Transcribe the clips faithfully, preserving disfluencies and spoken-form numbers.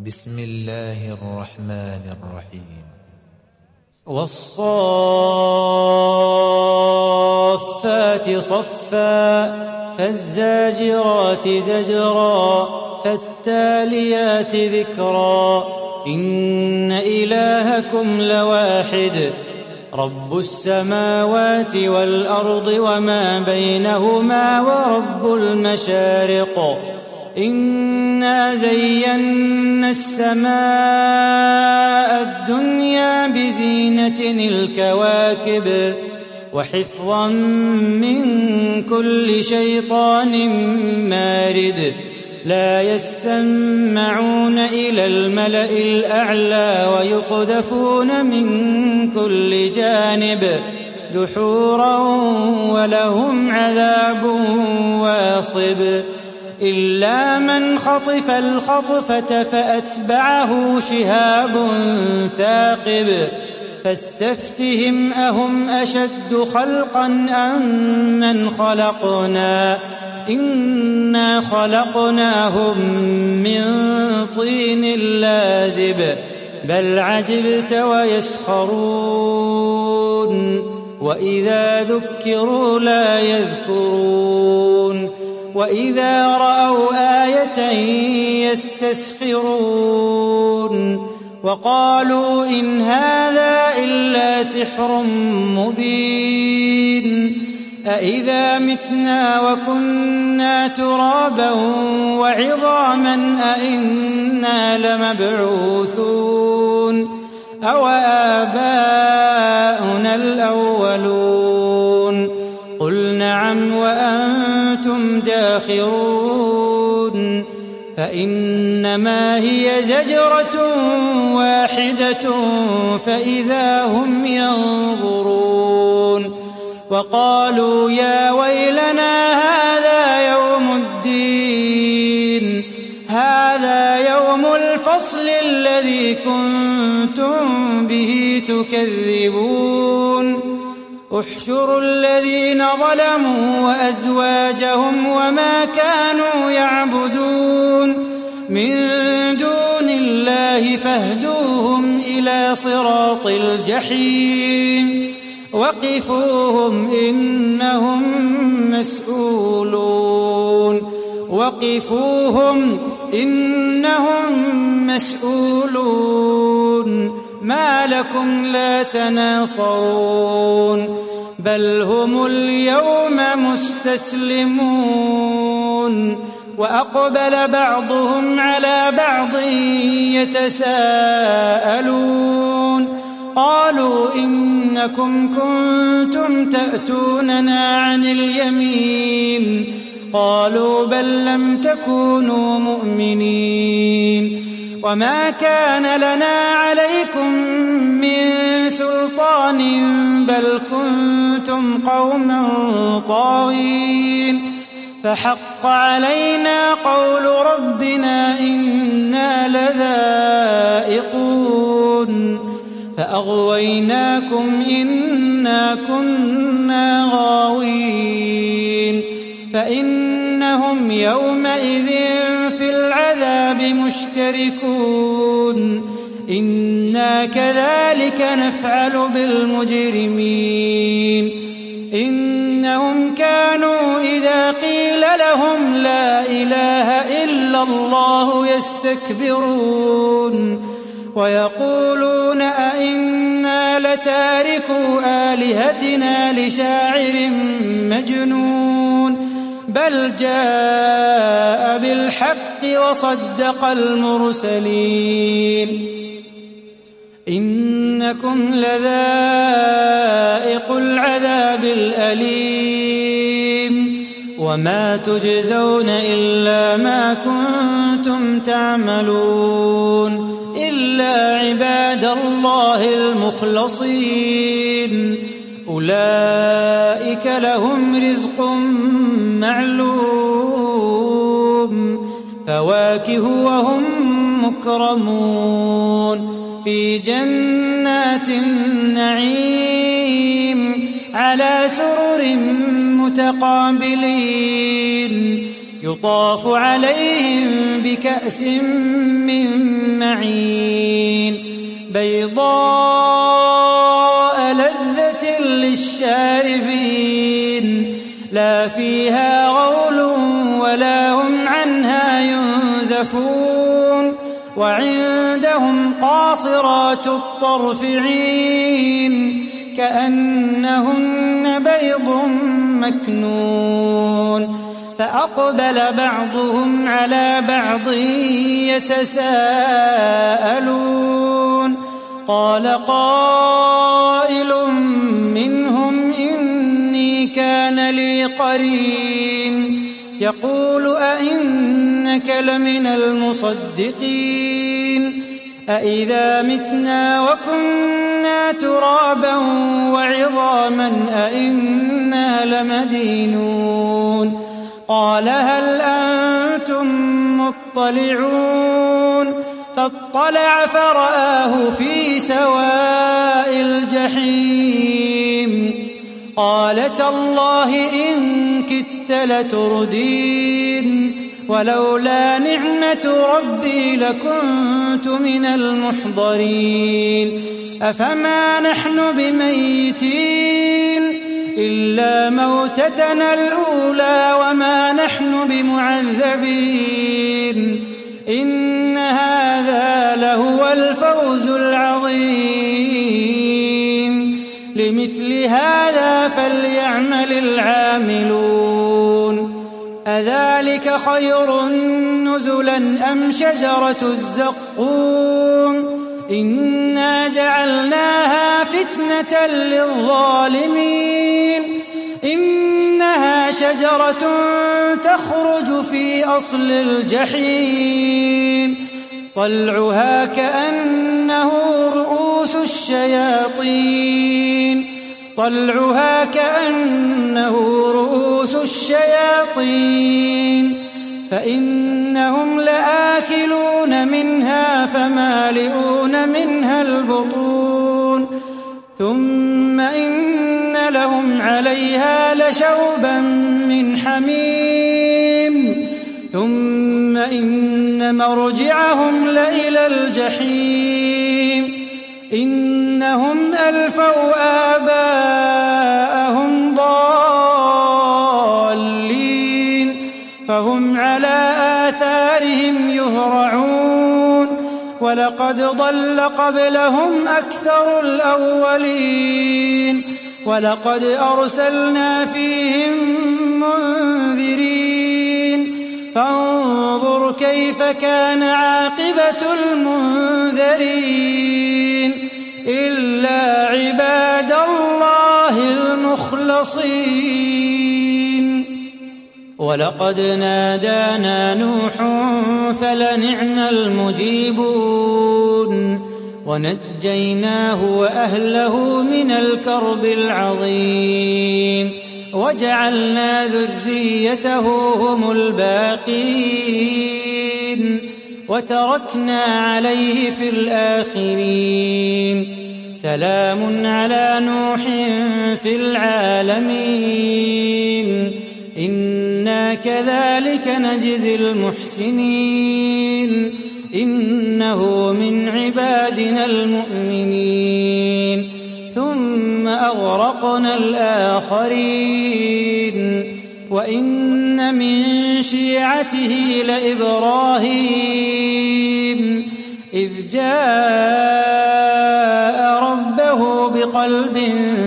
بسم الله الرحمن الرحيم. والصافات صفا فالزاجرات زجرا فالتاليات ذكرا إن إلهكم لواحد رب السماوات والأرض وما بينهما ورب المشارق إنا زينا السماء الدنيا بزينة الكواكب وحفظا من كل شيطان مارد لا يسمعون إلى الملأ الأعلى ويقذفون من كل جانب دحورا ولهم عذاب واصب إلا من خطف الخطفة فأتبعه شهاب ثاقب فاستفتهم أهم أشد خلقا أم من خلقنا إنا خلقناهم من طين لازب بل عجبت ويسخرون وإذا ذكروا لا يذكرون وإذا رأوا آية يستسخرون وقالوا إن هذا إلا سحر مبين أإذا متنا وكنا ترابا وعظاما أإنا لمبعوثون أو آباؤنا الأولون قل نعم وأنتم داخرون فإنما هي زجرة واحدة فإذا هم ينظرون وقالوا يا ويلنا هذا يوم الدين هذا يوم الفصل الذي كنتم به تكذبون احشروا الذين ظلموا وأزواجهم وما كانوا يعبدون من دون الله فاهدوهم إلى صراط الجحيم وقفوهم إنهم مسؤولون وقفوهم إنهم مسؤولون ما لكم لا تناصرون بل هم اليوم مستسلمون وأقبل بعضهم على بعض يتساءلون قالوا إنكم كنتم تأتوننا عن اليمين قالوا بل لم تكونوا مؤمنين وما كان لنا عليكم من سلطان بل كنتم قوما طاغين فحق علينا قول ربنا إنا لذائقون فأغويناكم إنا كنا غاوين فإنهم يومئذ في العذاب مشتركون إنا كذلك نفعل بالمجرمين إنهم كانوا إذا قيل لهم لا إله إلا الله يستكبرون ويقولون أئنا لتاركو آلهتنا لشاعر مجنون بل جاء بالحق وصدق المرسلين إنكم لذائق العذاب الأليم وما تجزون إلا ما كنتم تعملون إلا عباد الله المخلصين أولئك لهم رزق معلوم فواكه وهم مكرمون في جنات النعيم على سرر متقابلين يطاف عليهم بكأس من معين بيضاء لذة للشاربين لا فيها غول ولا هم عنها ينزفون وعندهم قاصرات الطرف عين كأنهن بيض مكنون فأقبل بعضهم على بعض يتساءلون قال قائل منهم إني كان لي قرين يقول أئنك لمن المصدقين أئذا متنا وكنا ترابا وعظاما أئنا لمدينون قال هل أنتم مطلعون فاطلع فرآه في سواء الجحيم قال تالله إن كدت لتردين ولولا نعمة ربي لكنت من المحضرين أفما نحن بميتين إلا موتتنا الأولى وما نحن بمعذبين إن هذا لهو الفوز العظيم لمثل هذا فليعمل العاملون أذلك خير نزلا أم شجرة الزقوم إنا جعلناها فتنة للظالمين إنها شجرة تخرج في أصل الجحيم طلعها كأنه رؤوس الشياطين طلعها كأنه رؤوس الشياطين فإنهم لآكلون منها فمالئون منها البطون ثم إن لهم عليها لشوبا من حميم ثم إن مرجعهم لإلى الجحيم إنهم ألفوا آباءهم ضالين فهم على آثارهم يهرعون ولقد ضل قبلهم أكثر الأولين ولقد أرسلنا فيهم منذرين فانظر كيف كان عاقبة المنذرين إلا عباد الله المخلصين ولقد نادانا نوح فلنعم المجيبون ونجيناه وأهله من الكرب العظيم وجعلنا ذريته هم الباقين وتركنا عليه في الآخرين سلام على نوح في العالمين إنا كذلك نجزي المحسنين إنه من عبادنا المؤمنين ثم أغرقنا الآخرين وإن من شيعته لإبراهيم إذ جاء ربه بقلب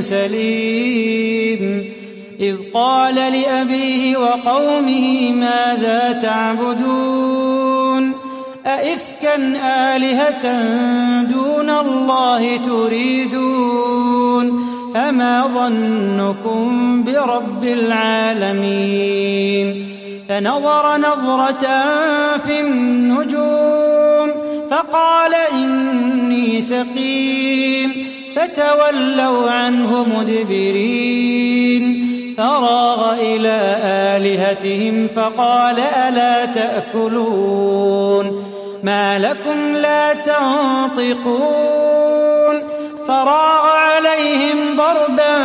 سليم إذ قال لأبيه وقومه ماذا تعبدون أئفكا آلهة دون الله تريدون فما ظنكم برب العالمين فنظر نظرة في النجوم فقال إني سقيم فتولوا عنه مدبرين فراغ إلى آلهتهم فقال ألا تأكلون ما لكم لا تنطقون فراغ عليهم ضربا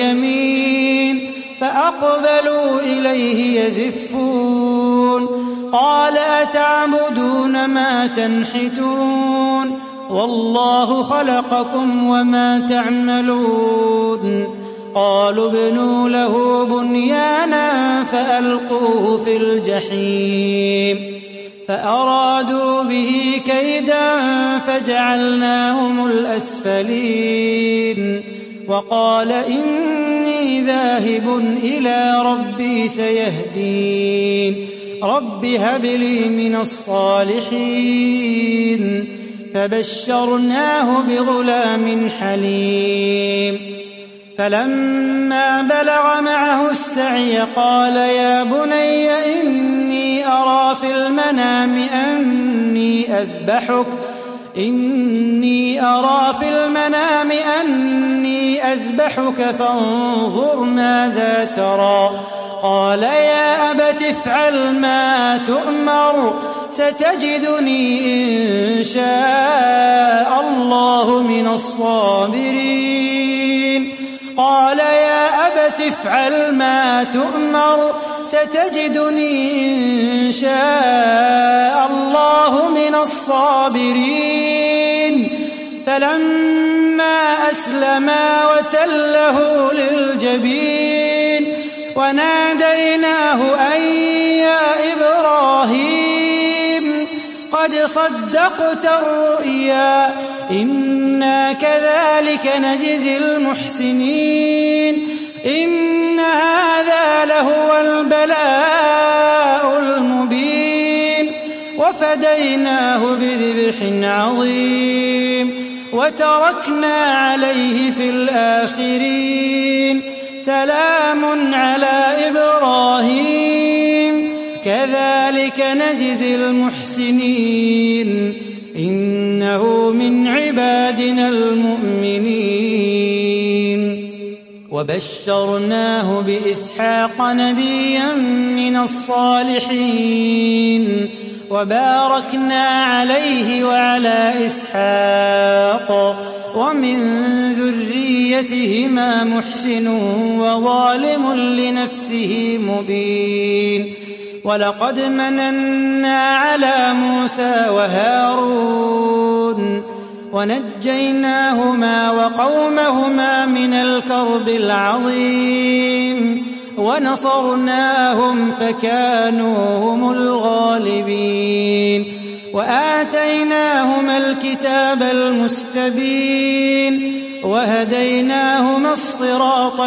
باليمين فأقبلوا إليه يزفون قال أتعبدون ما تنحتون والله خلقكم وما تعملون قالوا ابنوا له بنيانا فألقوه في الجحيم فأرادوا به كيدا فجعلناهم الأسفلين وقال إني ذاهب إلى ربي سيهدين رب هب لي من الصالحين فبشرناه بغلام حليم فلما بلغ معه السعي قال يا بني إني أرى في المنام أني أذبحك إني أرى في المنام أني أذبحك فانظر ماذا ترى قال يا أبت افعل ما تؤمر ستجدني إن شاء الله من الصابرين قال يا أبت افعل ما تؤمر ستجدني إن شاء الله من الصابرين فلما أسلما وتله للجبين وناديناه أن يا إبراهيم قد صدقت الرؤيا إنا كذلك نجزي المحسنين إن هذا لهو البلاء المبين وفديناه بذبح عظيم وتركنا عليه في الآخرين سلام على إبراهيم كذلك نجزي المحسنين إنه من عبادنا المؤمنين وبشرناه بإسحاق نبيا من الصالحين وباركنا عليه وعلى إسحاق ومن ذريتهما محسن وظالم لنفسه مبين ولقد مننا على موسى وهارون ونجيناهما وقومهما من الكرب العظيم ونصرناهم فكانوا هم الغالبين وآتيناهما الكتاب المستبين وهديناهما الصراط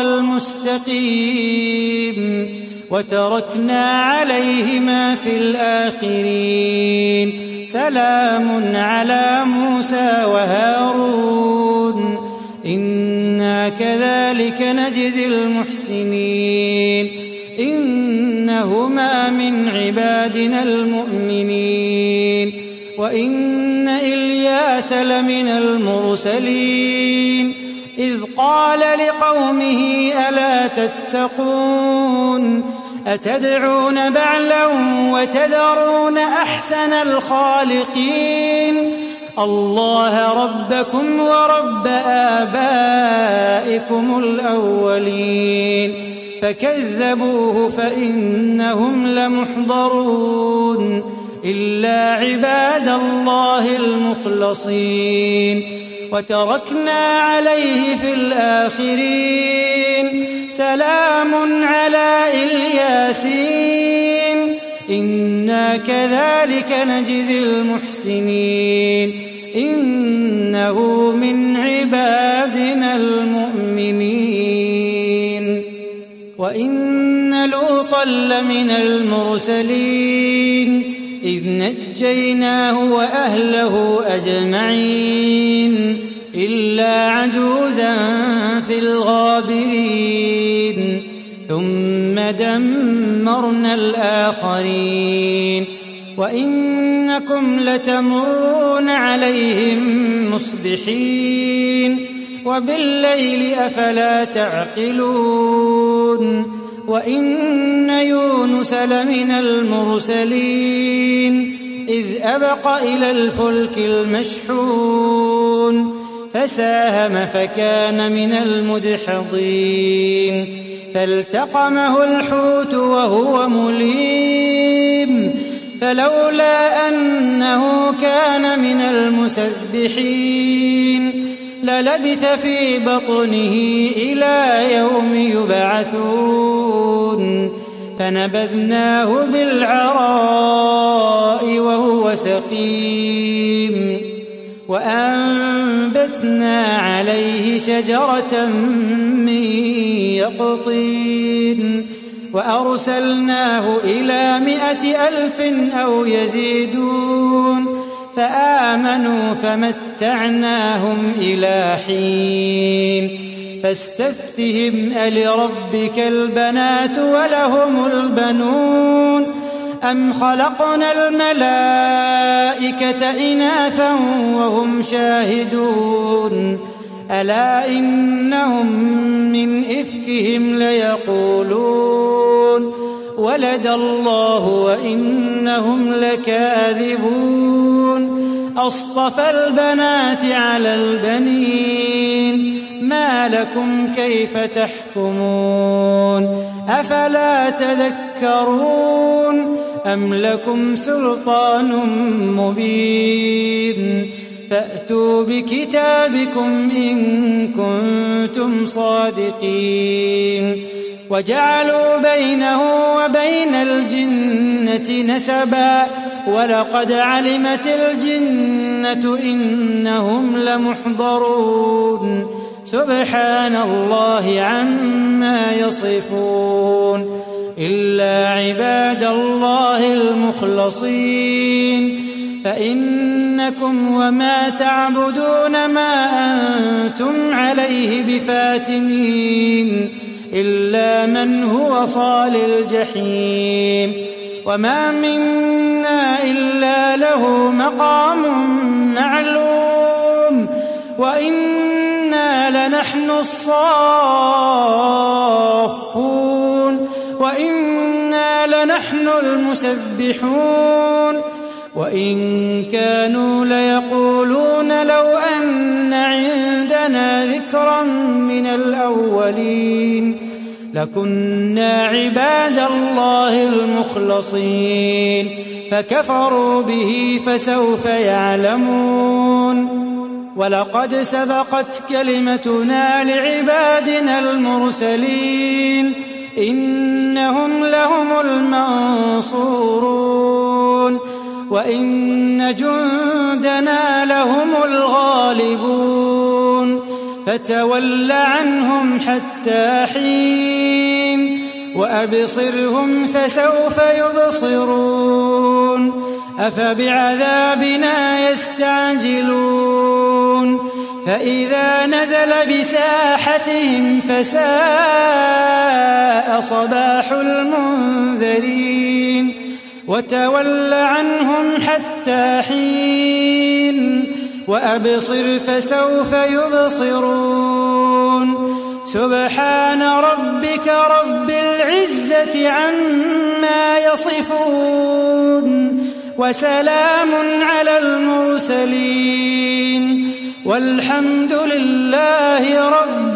المستقيم وتركنا عليهما في الآخرين سلام على موسى وهارون إنا كذلك نجزي المحسنين إنهما من عبادنا المؤمنين وإن إلياس لمن المرسلين إذ قال لقومه ألا تتقون أتدعون بعلا وتذرون أحسن الخالقين الله ربكم ورب آبائكم الأولين فكذبوه فإنهم لمحضرون إلا عباد الله المخلصين وتركنا عليه في الآخرين سلام على الياسين إنا كذلك نجزي المحسنين إنه من عبادنا المؤمنين وإن لوطا لمن المرسلين إذ نجيناه وأهله أجمعين إلا عجوزا في الغابرين ثم دمرنا الآخرين وإنكم لتمرون عليهم مصبحين وبالليل أفلا تعقلون وإن يونس لمن المرسلين إذ أبق إلى الفلك المشحون فساهم فكان من المدحضين فالتقمه الحوت وهو مليم فلولا أنه كان من المسبحين للبث في بطنه إلى يوم يبعثون فنبذناه بالعراء وهو سقيم وأنبتنا عليه شجرة من يقطين وأرسلناه إلى مائة ألف أو يزيدون فآمنوا فمتعناهم إلى حين فاستفتهم ألربك البنات ولهم البنون أم خلقنا الملائكة إناثا وهم شاهدون ألا إنهم من إفكهم ليقولون ولد الله وإنهم لكاذبون أصطفى البنات على البنين ما لكم كيف تحكمون أفلا تذكرون أم لكم سلطان مبين فأتوا بكتابكم إن كنتم صادقين وجعلوا بينه وبين الجنة نسبا ولقد علمت الجنة إنهم لمحضرون سبحان الله عما يصفون إلا عباد الله المخلصين فإنكم وما تعبدون ما أنتم عليه بفاتنين إلا من هو صال الجحيم وما منا إلا له مقام معلوم وإنا لنحن الصافون وإنا لنحن المسبحون وإن كانوا ليقولون لو أن عندنا ذكرا من الأولين لكنا عباد الله المخلصين فكفروا به فسوف يعلمون ولقد سبقت كلمتنا لعبادنا المرسلين إنهم لهم المنصورون وإن جندنا لهم الغالبون فتول عنهم حتى حين وأبصرهم فسوف يبصرون أفبعذابنا يستعجلون فإذا نزل بساحتهم فساء صباح المنذرين وتول عنهم حتى حين وأبصر فسوف يبصرون سبحان ربك رب العزة عما يصفون وسلام على المرسلين والحمد لله رب